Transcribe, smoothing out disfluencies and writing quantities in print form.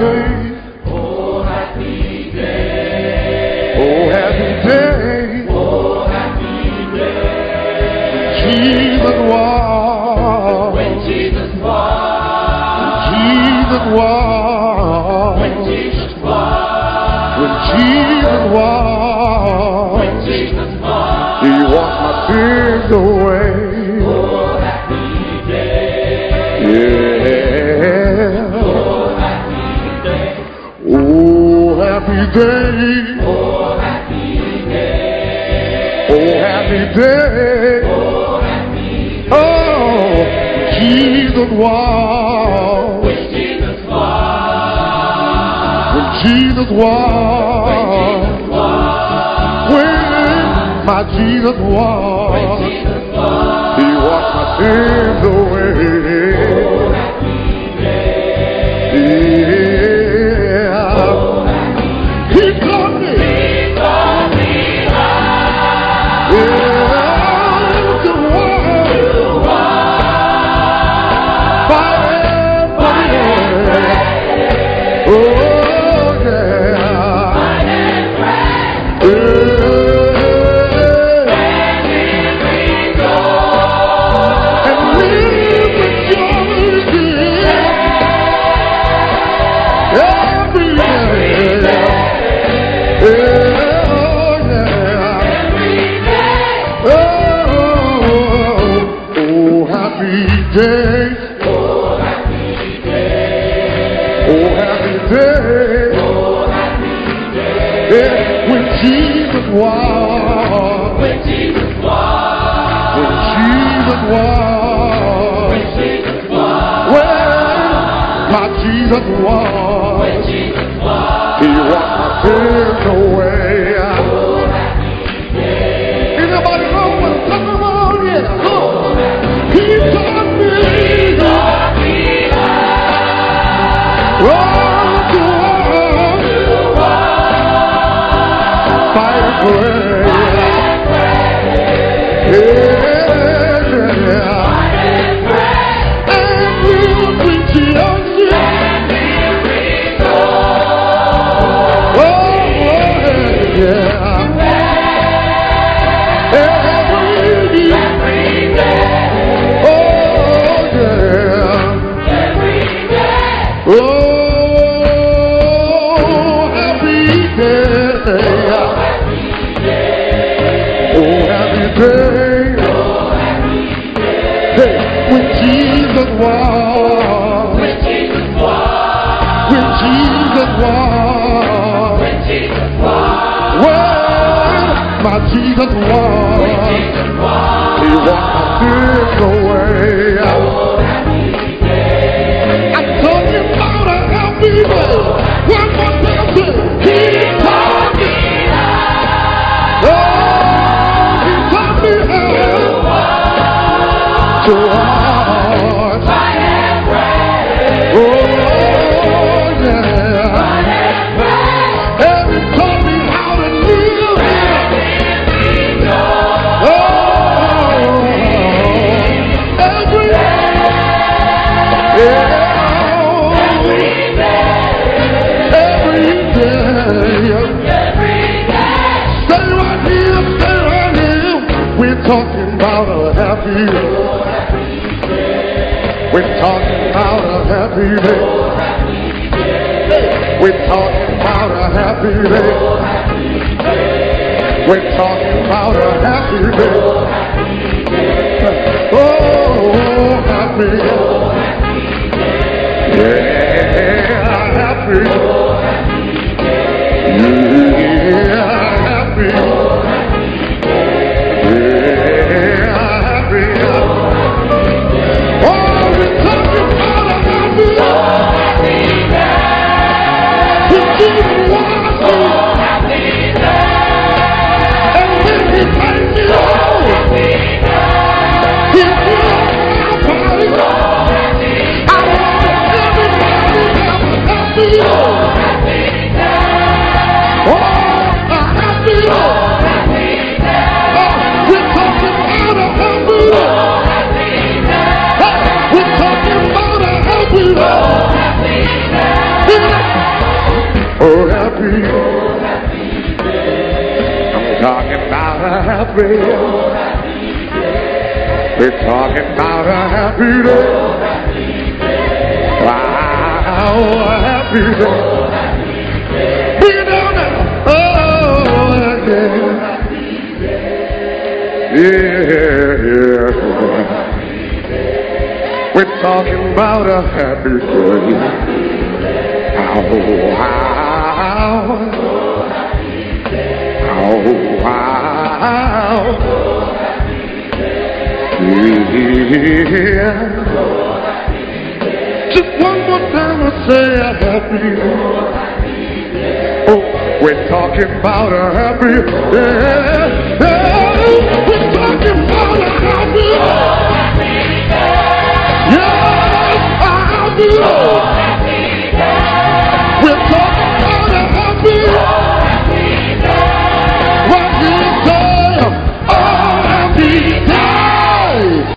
day. Oh, happy day. Oh, happy day. Oh, happy day. Jesus was. When Jesus was. Jesus was. When Jesus was. When Jesus was. When Jesus was. He washed my sins away. Oh, happy day. Yeah. Oh, happy day. Oh, happy day. Oh, happy day. Oh, happy day. Oh, happy day. Oh, Jesus was. When Jesus was. When Jesus was. When my Jesus was. He washed my sins away. Oh, happy day. Yeah. Oh, happy He taught me. He taught me how Yeah. To walk to walk by and pray. oh, yeah. Fight and pray. Yeah. And in rejoice. And live with joy every day. Yeah, yeah. Every day. Oh, happy day. Oh, happy day. Oh, happy day. Oh, happy day. Yeah, when Jesus was. When Jesus was. When Jesus was. When Jesus was. When my Jesus was. When Jesus was. He washed my sins away. Oh, happy day. Anybody know what I'm talking about? Yeah. Look. He taught me. Taught me how Oh, to walk to walk by and pray. and pray. Yeah. Fight and pray. And live with Jesus. And in rejoice. Oh, yeah. Every day. Every day. Oh, yeah. Every day. Oh, happy day. Oh, happy day. Oh, happy day. Oh, happy day. Hey, when Jesus was. When Jesus was. When Jesus was. When Jesus was. When my Jesus When was. Jesus was. He washed my sins away. Oh, happy day. I'm talking about a happy day. One more time, say, He taught me. Oh, He taught me how to walk. Fight and pray. Oh, yeah. Fight and pray. And He taught me how to live. And in rejoice. Oh, every day. Yeah. Every day. Every day. Every day. Stay right here, stay right here. We're talking about a happy day. Oh, happy day. We're talking about a happy day. Oh, happy day. We're talking about a happy day. Oh, happy day. We're talking about a happy day. Oh, happy day. Oh, happy. Oh, happy day. Yeah, happy. Oh, happy day. Yeah, happy. Oh, happy day. Yeah, happy. Oh, happy day. Oh, we're talking about a happy day. Oh, happy day. When Jesus washed me. Oh, happy day. And when He made me Oh, whole. happy day. He healed my body. Oh, happy I want everybody to have a happy day. happy. I'm talking about a happy. We're talking about a happy day. Wow, a happy day. We don't know. Oh, yeah. We're talking about a happy day. How. Yeah. Just one more time I say a happy. Oh, we're talking about a happy. Yeah. We're talking about a happy.